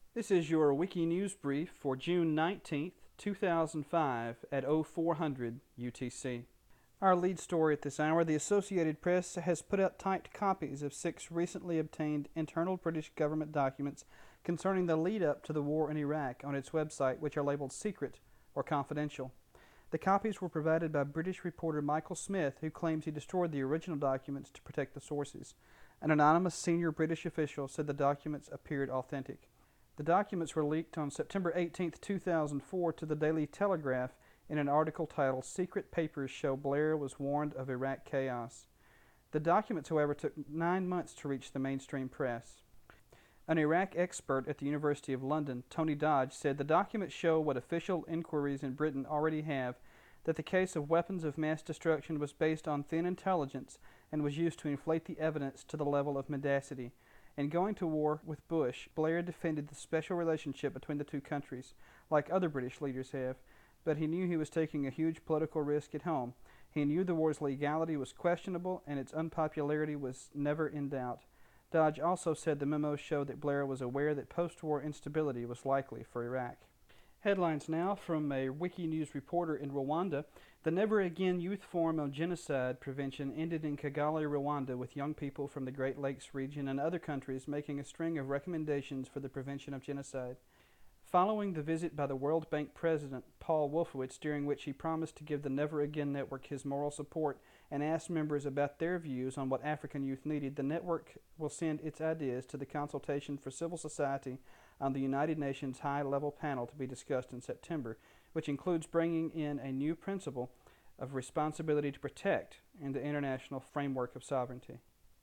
This is your Wiki News Brief for June 19th, 2005 at 0400 UTC. Our lead story at this hour: the Associated Press has put out typed copies of 6 recently obtained internal British government documents concerning the lead-up to the war in Iraq on its website, which are labeled secret or confidential. The copies were provided by British reporter Michael Smith, who claims he destroyed the original documents to protect the sources. An anonymous senior British official said the documents appeared authentic. The documents were leaked on September 18, 2004 to the Daily Telegraph in an article titled "Secret Papers Show Blair Was Warned of Iraq Chaos." The documents, however, took 9 months to reach the mainstream press. An Iraq expert at the University of London, Tony Dodge, said the documents show what official inquiries in Britain already have, that the case of weapons of mass destruction was based on thin intelligence and was used to inflate the evidence to the level of mendacity. In going to war with Bush, Blair defended the special relationship between the two countries, like other British leaders have, but he knew he was taking a huge political risk at home. He knew the war's legality was questionable and its unpopularity was never in doubt. Dodge also said the memos showed that Blair was aware that post-war instability was likely for Iraq. Headlines now from a Wikinews reporter in Rwanda. The Never Again Youth Forum on Genocide Prevention ended in Kigali, Rwanda, with young people from the Great Lakes region and other countries making a string of recommendations for the prevention of genocide. Following the visit by the World Bank president, Paul Wolfowitz, during which he promised to give the Never Again Network his moral support and asked members about their views on what African youth needed, the network will send its ideas to the Consultation for Civil Society on the United Nations High-Level Panel to be discussed in September, which includes bringing in a new principle of responsibility to protect in the international framework of sovereignty.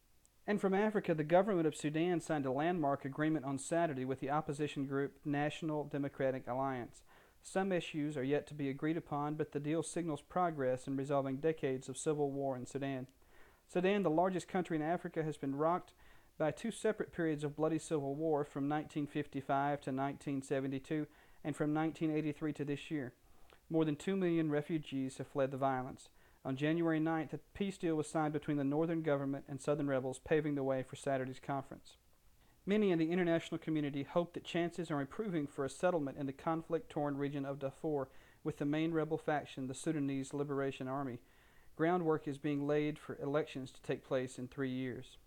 And from Africa, the government of Sudan signed a landmark agreement on Saturday with the opposition group National Democratic Alliance. Some issues are yet to be agreed upon, but the deal signals progress in resolving decades of civil war in Sudan. Sudan, the largest country in Africa, has been rocked by 2 separate periods of bloody civil war from 1955 to 1972 and from 1983 to this year. More than 2 million refugees have fled the violence. On January 9th, a peace deal was signed between the northern government and southern rebels, paving the way for Saturday's conference. Many in the international community hope that chances are improving for a settlement in the conflict-torn region of Darfur with the main rebel faction, the Sudanese Liberation Army. Groundwork is being laid for elections to take place in 3 years.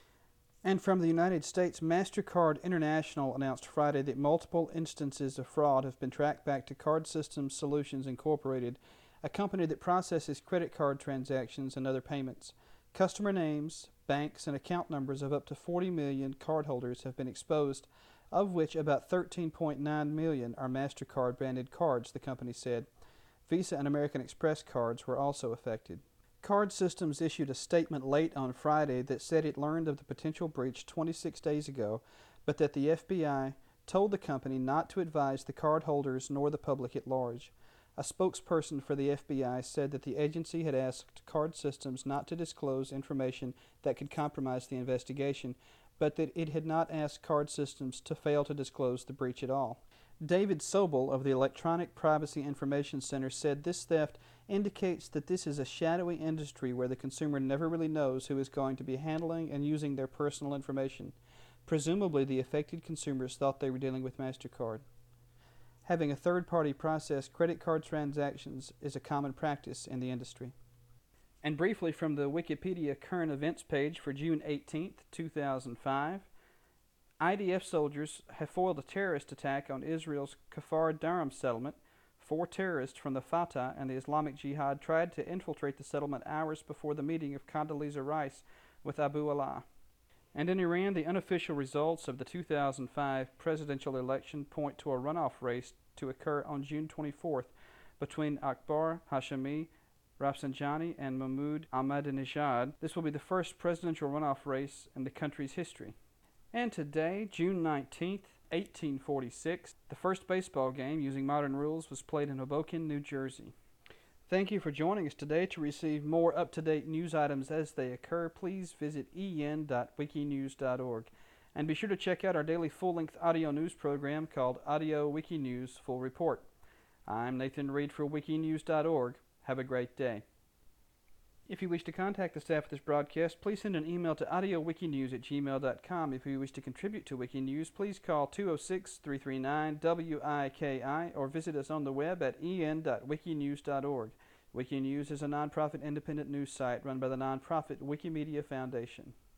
And from the United States, MasterCard International announced Friday that multiple instances of fraud have been tracked back to Card Systems Solutions Incorporated, a company that processes credit card transactions and other payments. Customer names, banks, and account numbers of up to 40 million cardholders have been exposed, of which about 13.9 million are MasterCard branded cards, the company said. Visa and American Express cards were also affected. Card Systems issued a statement late on Friday that said it learned of the potential breach 26 days ago, but that the FBI told the company not to advise the cardholders nor the public at large. A spokesperson for the FBI said that the agency had asked Card Systems not to disclose information that could compromise the investigation, but that it had not asked Card Systems to fail to disclose the breach at all. David Sobel of the Electronic Privacy Information Center said this theft indicates that this is a shadowy industry where the consumer never really knows who is going to be handling and using their personal information. Presumably, the affected consumers thought they were dealing with MasterCard. Having a third party process credit card transactions is a common practice in the industry. And briefly from the Wikipedia current events page for June 18th, 2005, IDF soldiers have foiled a terrorist attack on Israel's Kfar Durham settlement. 4 terrorists from the Fatah and the Islamic Jihad tried to infiltrate the settlement hours before the meeting of Condoleezza Rice with Abu Allah. And in Iran, the unofficial results of the 2005 presidential election point to a runoff race to occur on June 24th between Akbar Hashemi Rafsanjani and Mahmoud Ahmadinejad. This will be the first presidential runoff race in the country's history. And today, June 19th, 1846, the first baseball game using modern rules was played in Hoboken, New Jersey. Thank you for joining us today. To receive more up-to-date news items as they occur, please visit en.wikinews.org. And be sure to check out our daily full-length audio news program called Audio Wikinews Full Report. I'm Nathan Reed for wikinews.org. Have a great day. If you wish to contact the staff of this broadcast, please send an email to audiowikinews@gmail.com. If you wish to contribute to Wikinews, please call 206-339-WIKI or visit us on the web at en.wikinews.org. Wikinews is a nonprofit independent news site run by the nonprofit Wikimedia Foundation.